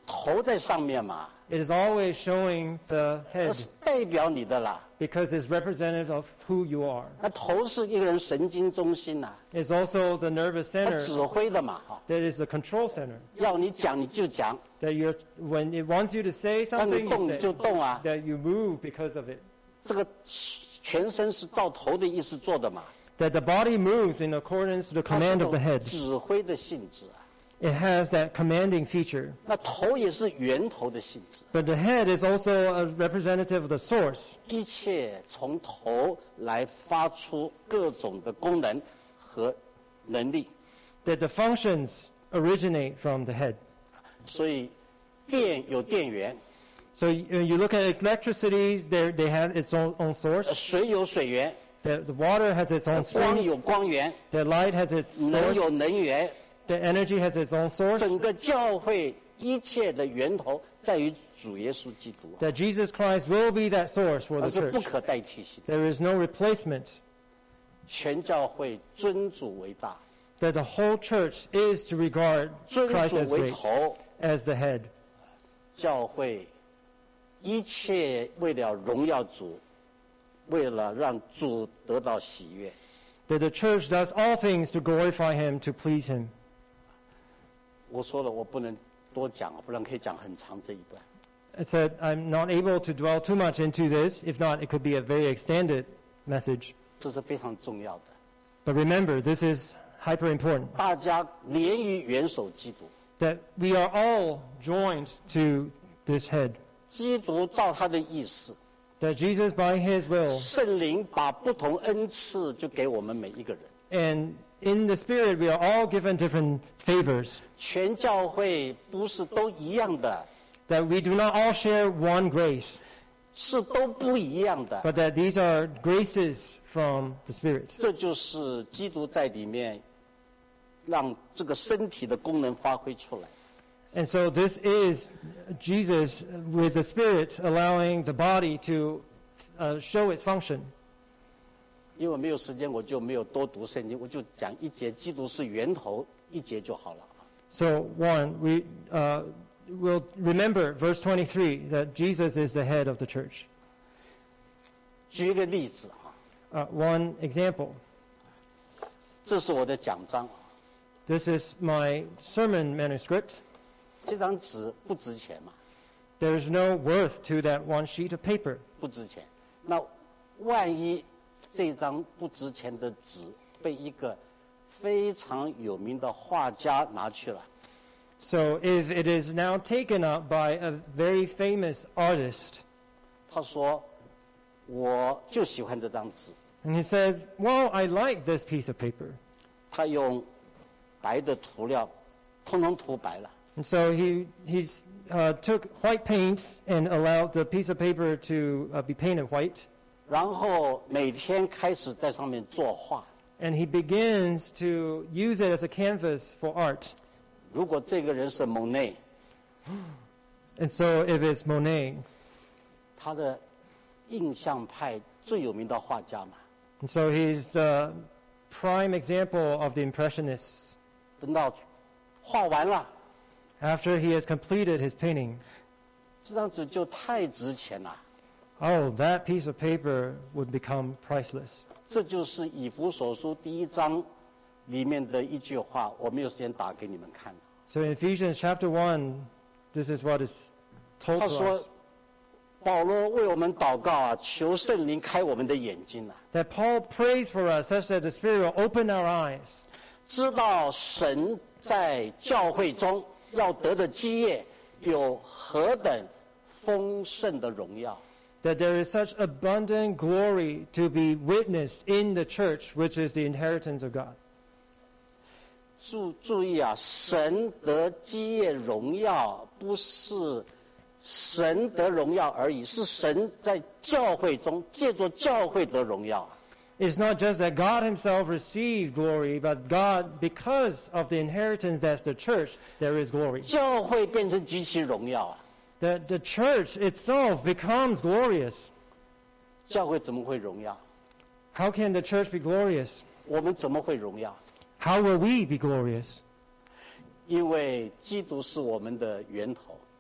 头在上面嘛， It is always showing the 那 head 是代表你的啦。 because it's representative of who you are. 那头是一个人神经中心呐、 It's also the nervous 它 center 指挥的嘛，哈， that is the control center. 要你讲你就讲， That when it wants you to say 让你 something, 动 you 你 say. 就动啊。 That you move because of it. 这个全身是照头的意思做的嘛， That the body moves in accordance to the 它是 command of the 种 head. 指挥的性质啊。 It has that commanding feature. 那头也是源头的性质， But the head is also a representative of the source. 一切从头来发出各种的功能和能力。 That the functions originate from the head. 所以电有电源， So when you look at electricity, they have its own source. 水有水源， The water has its own 光 springs. 有光源， The light has its 能 source. 有能源。 The energy has its own source. 整个教会一切的源头在于主耶稣基督啊， That Jesus Christ will be that source for 而 the 是不 church. 可代替性的。 There is no replacement. 全教会尊主为大， That the whole church is to regard 尊 Christ 主 as 为 great, 头。 as the head. 教会一切为了荣耀主，为了让主得到喜悦。 That the church does all things to glorify Him, to please Him. 我说了，我不能多讲，不然可以讲很长这一段。 It said, I'm not able to dwell too much into this. If not, it could be a very extended message. 这是非常重要的。 But remember, this is hyper important. 大家连于元首基督， That we are all joined to this head. 基督照他的意思， That Jesus, by His will, 圣灵把不同恩赐就给我们每一个人。 and in the Spirit, we are all given different favors. 全教会不是都一样的， That we do not all share one grace, 是都不一样的。 but that these are graces from the Spirit. 这就是基督在里面让这个身体的功能发挥出来。 And so this is Jesus with the Spirit allowing the body to show its function. 因为没有时间，我就没有多读圣经，我就讲一节，基督是源头一节就好了。 So one, we will remember verse 23 that Jesus is the head of the church. 举一个例子啊， One example. 这是我的奖章， This is my sermon manuscript. 这张纸不值钱嘛， There is no worth to that one sheet of paper. 不值钱。那万一这张不值钱的纸被一个非常有名的画家拿去了， So if it is now taken up by a very famous artist, 他说我就喜欢这张纸， and he says, well, I like this piece of paper. 他用白的涂料通通涂白了， And so he took white paints and allowed the piece of paper to be painted white. 然后每天开始在上面作画。 And he begins to use it as a canvas for art. 如果这个人是蒙内， And so if it's Monet, 他的印象派最有名的画家嘛， and so he's the prime example of the Impressionists. 等到画完了， After he has completed his painting, 这张纸就太值钱了。 oh, that piece of paper would become priceless. 这就是以弗所书第1章里面的一句话，我没有时间打给你们看。 So in Ephesians chapter 1, this is what is told 他 to 说 us. 保罗为我们祷告啊，求圣灵开我们的眼睛啊， That Paul prays for us such that the Spirit will open our eyes. 知道神在教会中要得的基业有何等丰盛的荣耀。 That there is such abundant glory to be witnessed in the church, which is the inheritance of God. 注意啊，神得基业荣耀不是神得荣耀而已，是神在教会中借着教会得荣耀。 It's not just that God himself received glory, but God, because of the inheritance that's the church, there is glory. 教会变成极其荣耀啊！ That the church itself becomes glorious. 教会怎么会荣耀？ How can the church be glorious? 我们怎么会荣耀？ How will we be glorious? 因为基督是我们的源头，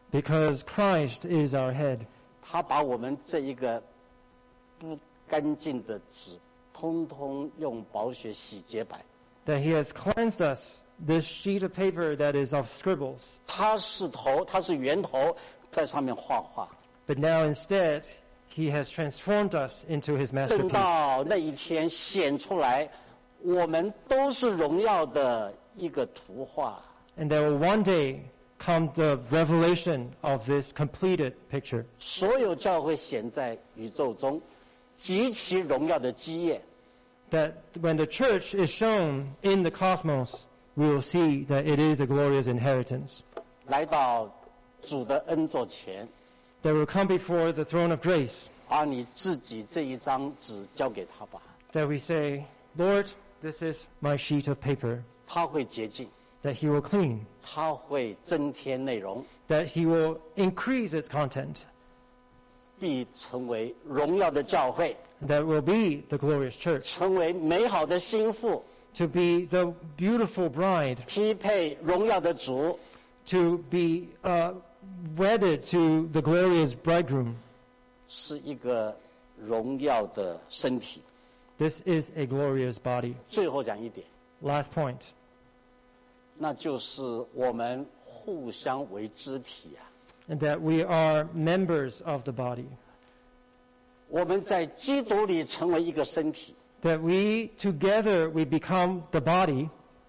because Christ is our head. 他把我们这一个不干净的纸，通通用宝血洗洁白。 That he has cleansed us, this sheet of paper that is of scribbles. 他是头，他是源头，在上面画画。 But now instead, he has transformed us into his 等 masterpiece. 到那一天显出来，我们都是荣耀的一个图画。 And there will one day come the revelation of this completed picture. 所有教会显在宇宙中极其荣耀的基业。 That when the church is shown in the cosmos, we will see that it is a glorious inheritance. 来到主的恩座前， That will come before the throne of grace. 把你自己这一张纸交给他吧， That we say, Lord, this is my sheet of paper. 他会洁净， That he will clean. 他会增添内容， That he will increase its content. 必成为荣耀的教会， That will be the glorious church. 成为美好的心腹， To be the beautiful bride. 匹配荣耀的主。 To be wedded to the glorious bridegroom. 是一个荣耀的身体。 This is a glorious body. 最后讲一点， Last point. 那就是我们互相为肢体啊。 And that we are members of the body. 我们在基督里成为一个身体。 That we together we become the body.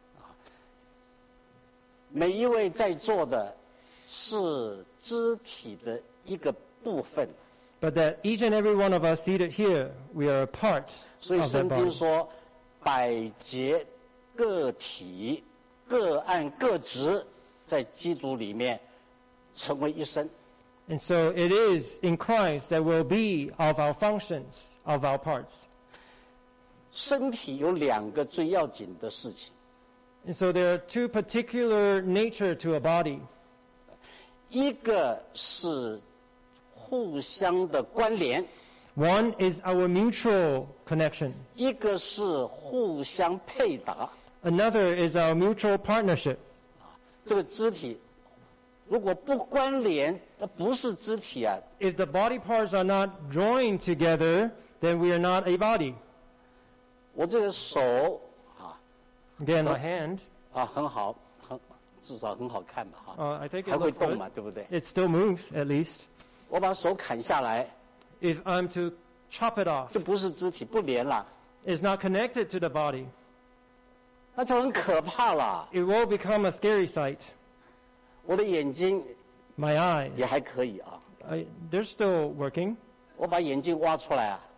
每一位在座的是肢体的一个部分。 But that each and every one of us seated here, we are a part 所以 of that 圣经 body. 说，百节个体各按各职，在基督里面成为一身。 And so it is in Christ that will be of our functions, of our parts. 身体有两个最要紧的事情， And so there are two particular nature to a body. 一个是互相的关联， One is our mutual connection. 一个是互相配搭。 Another is our mutual partnership. 这个肢体如果不关联，那不是肢体啊。 If the body parts are not joined together, then we are not a body. 我这个手啊 Again, my hand, 很好，至少很好看吧哈， I think it 还会 looks 动 good. 嘛，对不对？ It still moves, at least. 我把手砍下来， If I'm to chop it off, 就不是肢体，不连了， it's not connected to the body. 那就很可怕了。 It will become a scary sight. 我的眼睛 My eyes, 也还可以啊， they're still working. 我把眼睛挖出来啊，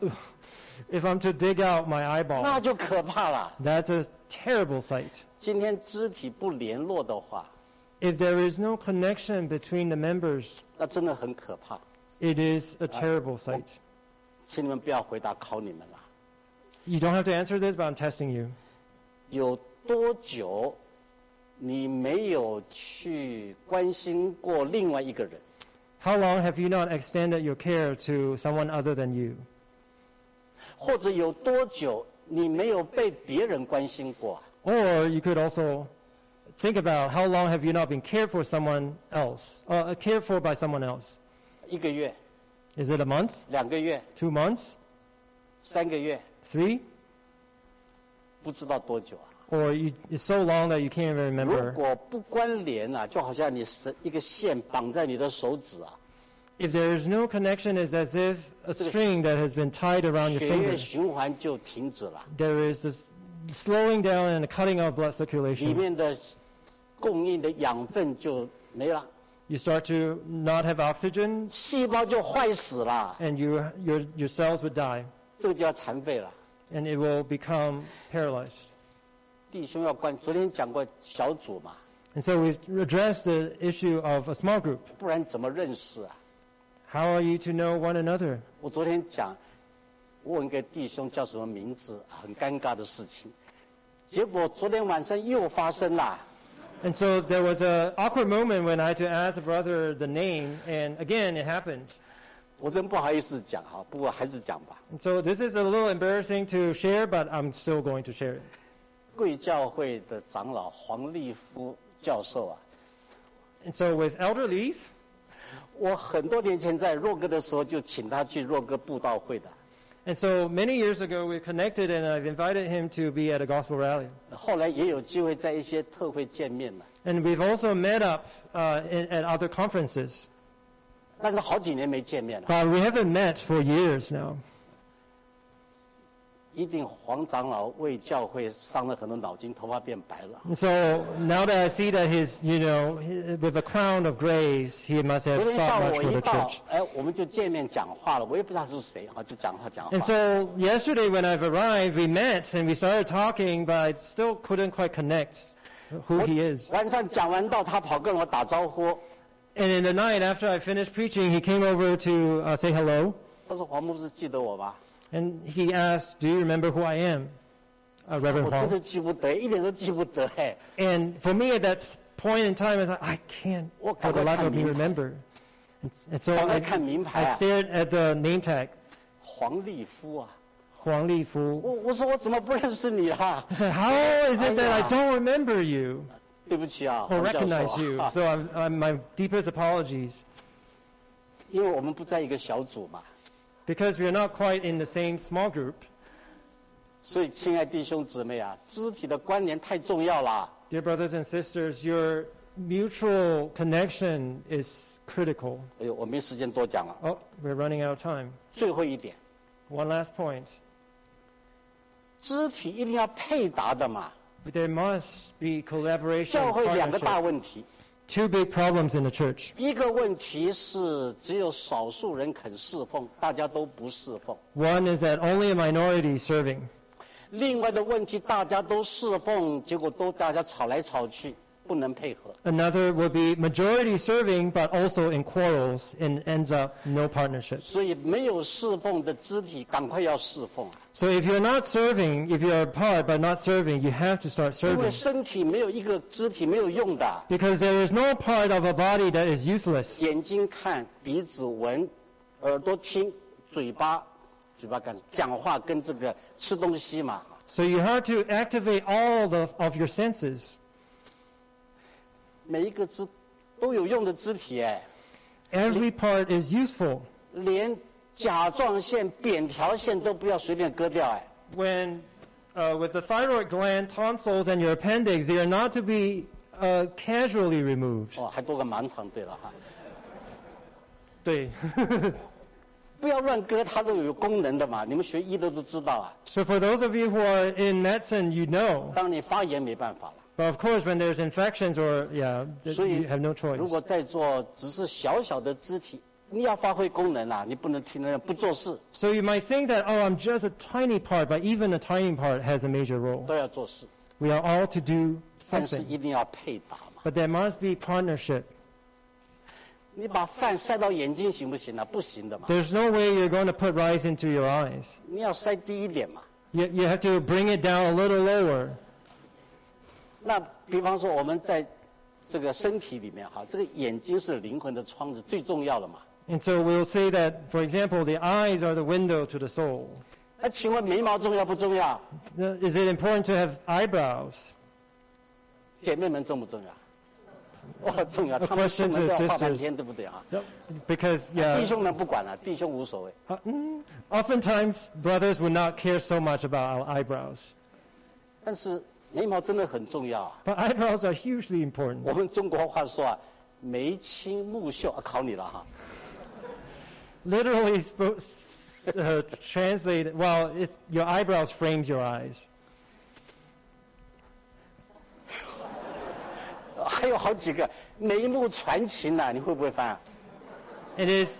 If I'm to dig out my 那 eyeball, 就可怕了。 that's a terrible sight. 今天肢体不联络的话， If there is no connection between the members, 那真的很可怕。 it is a terrible sight. 请你们不要回答，考你们了。 You don't have to answer this, but I'm testing you. 有多久你没有去关心过另外一个人？ How long have you not extended your care to someone other than you? 或者有多久你没有被别人关心过？ Or you could also think about how long have you not been cared for someone else, cared for by someone else? 1个月、 Is it a month, 2个月、 2 months, 3个月， 3? 不知道多久啊。 Or it's so long that you can't even 如 remember. 果不关联啊，就好像你是一个线绑在你的手指啊， If there is no connection, it's as if a string that has been tied around your 血液 finger. 循环就停止了， There is this slowing down and a cutting of blood 里 circulation. 面的供应的养分就没了， You start to not have oxygen, 细胞就坏死了， and your cells would die, 这个就要残废了。 and it will become paralyzed. 弟兄要关，昨天讲过小组嘛， And so we've addressed the issue of a small group. 不然怎么认识啊？ How are you to know one another? 我昨天讲，问一个弟兄叫什么名字，很尴尬的事情，结果昨天晚上又发生了。 And so there was an awkward moment when I had to ask the brother the name, and again it happened. 我真不好意思讲哈，不过还是讲吧。 And so this is a little embarrassing to share, but I'm still going to share it. 贵教会的长老黄立夫教授啊， And so with Elder Leaf, 我很多年前在若哥的时候就请他去若哥布道会的， and so many years ago we connected and I've invited him to be at a gospel rally. 后来也有机会在一些特会见面了， And we've also met up at other conferences. 但是好几年没见面了。 But we haven't met for years now. 一定黄长老为教会伤了很多脑筋，头发变白了。 And so now that I see that he's, with a crown of grace, he must have 昨天下 thought 午 much 我 for 一 the 到 church.， 我们就见面讲话了，我也不知道是谁，就讲话。 And so yesterday when I've arrived, we met and we started talking, but I still couldn't quite connect who he is. 晚上讲完道，他跑跟我打招呼， And in the night after I finished preaching, he came over to say hello. 他说：“黄牧师记得我吗？” And he asked, "Do you remember who I am?" 我 Reverend 真的 Paul. 记不得，一点都记不得哎。 And for me at that point in time, I was like, I can't for the life of me remember. And so 赶快看名牌 I 啊， stared at the name tag, 黄立夫啊！ Huang Lifu. 我说我怎么不认识你啊？ I said, how is it that I don't remember you 对不起啊， or 黄教授 recognize you? 啊 So I'm my deepest apologies 因为我们不在一个小组嘛， because we're not quite in the same small group. 所以亲爱弟兄姊妹啊，肢体的关联太重要了。 Dear brothers and sisters, your mutual connection is critical. 哎呦，我没时间多讲了。 Oh, we're running out of time. 最后一点， One last point. 肢体一定要配搭的嘛。 There must be collaboration 教 and 会两个大 partnership. 问题， Two big problems in the church. 一个问题是只有少数人肯侍奉，大家都不侍奉； One is that only a minority is serving. 另外的问题，大家都侍奉，结果都大家吵来吵去，不能配合。 Another would be majority serving, but also in quarrels and ends up no partnership. 所以没有侍奉的肢体，赶快要侍奉， So if you're not serving, if you're part but not serving, you have to start 因为 serving. 身体没有一个肢体没有用的。 Because there is no part of a body that is useless. 眼睛看，鼻子闻，耳朵听，嘴巴干，讲话跟这个吃东西嘛。 So you have to activate all of your senses. 每一个都有用的肢体哎， Every part is useful. 连甲状腺、扁条线都不要随便割掉哎。 When with the thyroid gland, tonsils, and your appendix, they are not to be casually removed. 哦，还多个盲肠，对了哈， 对。 不要乱割，它都有功能的嘛。你们学医的都知道啊。 So for those of you who are in medicine, you know. 当你发炎没办法了， But of course, when there's infections or, 所以 you have no choice. 如果在做只是小小的肢体，你要发挥功能啊，你不能听人不做事， So you might think that, oh, I'm just a tiny part, but even a tiny part has a major role. 都要做事， We are all to do 但是 something. 一定要配搭嘛。 But there must be partnership. 你把饭塞到眼睛行不行啊？不行的嘛。 There's no way you're going to put rice into your eyes. 你要塞低一点嘛。 You have to bring it down a little lower. 那比方说我们在这个身体里面哈，这个眼睛是灵魂的窗子，最重要的嘛。 And so we'll say that, for example, the eyes are the window to the soul. 那请问眉毛重要不重要？ Is it important to have eyebrows? 姐妹们重不重要？哦，重要， A 他们 question 出门 to 都要画半 sisters. 天，对不对啊？ Because, 弟 yeah, 兄们不管了，弟兄无所谓。 oftentimes brothers would not care so much about our eyebrows. 但是眉毛真的很重要啊。 But eyebrows are hugely 我 important. 们中国话说啊，眉清目秀，考你了哈。 Literally translated, well, your eyebrows frames your eyes. 还有好几个眉目传情呐、你会不会翻、啊？ It is,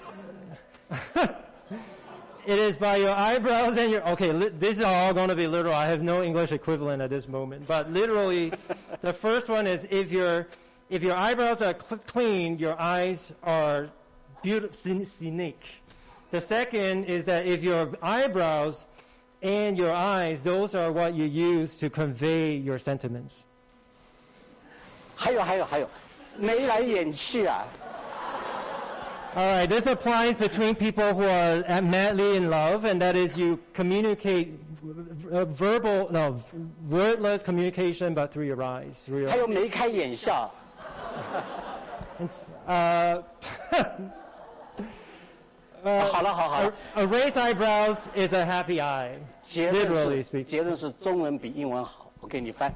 it is by your eyebrows and your, okay, this is all going to be literal. I have no English equivalent at this moment. But literally, the first one is if your eyebrows are clean, your eyes are beautiful, scenic. The second is that if your eyebrows and your eyes, those are what you use to convey your sentiments. 还有，眉来眼去啊。 All right, this applies between people who are madly in love, and that is you communicate wordless communication, but through your eyes. 还有眉开眼笑。 好了好了， a raised eyebrows is a happy eye, 结 literally 论 speaking. 是中文比英文好，我给你翻。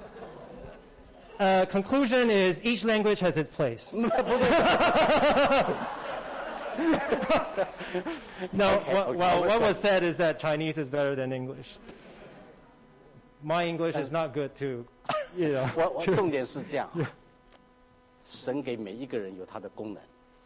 Conclusion is each language has its place. 不对。 No, Okay, what was said is that Chinese is better than English. My English is not good too, you know. 我重点是这样，神给每一个人有他的功能。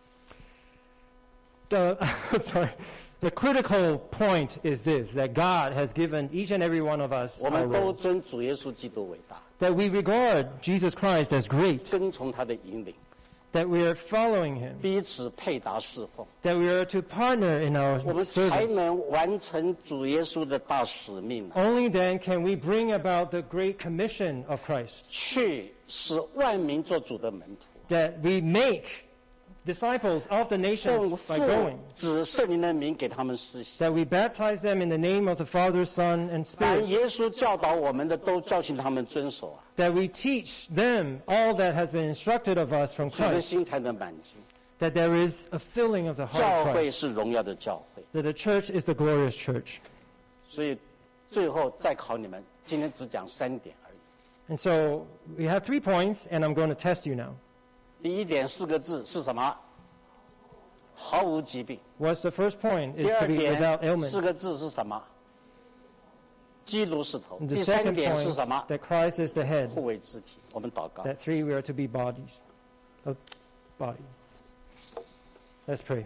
Sorry. The critical point is this, that God has given each and every one of us 我 our 们都 role. 尊主耶稣基督伟大， That we regard Jesus Christ as great, 跟从他的引领， that we are following him, 彼此配搭侍奉， that we are to partner in 我 our 们才 service. 能完成主耶稣的大使命。 Only then can we bring about the great commission of Christ, 去使万民做主的门徒， that we make disciples of the 奉 nations 父 by going, 子圣灵的名给他们施洗。 that we baptize them in the name of the Father, Son, and 凡 Spirit, 耶稣教导我们的，都教训他们遵守啊， that we teach them all that has been instructed of us from 主的 Christ, 心才能满足。 that there is a filling of the heart 教 of 会 Christ, 是荣耀的教会， that the church is the glorious church. 所以最后再考你们，今天只讲3点而已。 And so we have 3 points, and I'm going to test you now. 第一点4个字是什么？毫无疾病。 What's the first point? 第 Is 二 to be 点 without 4 ailments. 个字是什么？基督是头。 And 第 the 3 second 点是 point, 什么？ that Christ is the head. 互为肢体。我们祷告。 That 3, we are to be bodies of body. Let's pray.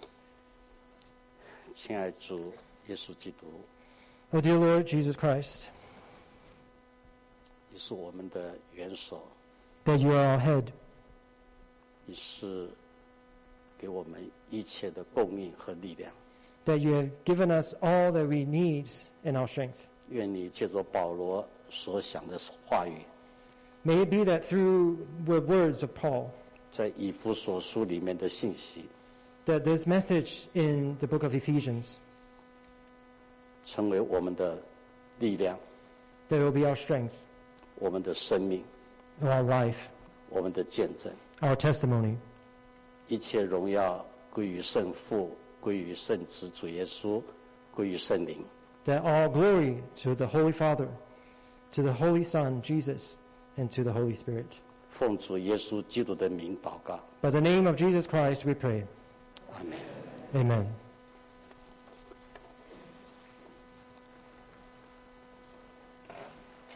亲爱主耶稣基督， Oh, dear Lord Jesus Christ, 你是我们的元首， that you are our head, 你是给我们一切的供应和力量。 that you have given us all that we need in our strength. 愿你借着保罗所想的话语， May it be that through the words of Paul, 在以弗所书里面的信息， that this message in the book of Ephesians, 成为我们的力量， that it will be our strength, 我们的生命， our life, 我们的见证。 our testimony. 一切荣耀归于圣父，归于圣子主耶稣，归于圣灵。 That all glory to the Holy Father, to the Holy Son, Jesus, and to the Holy Spirit. 奉主耶稣基督的名祷告， By the name of Jesus Christ we pray. 阿门。 Amen.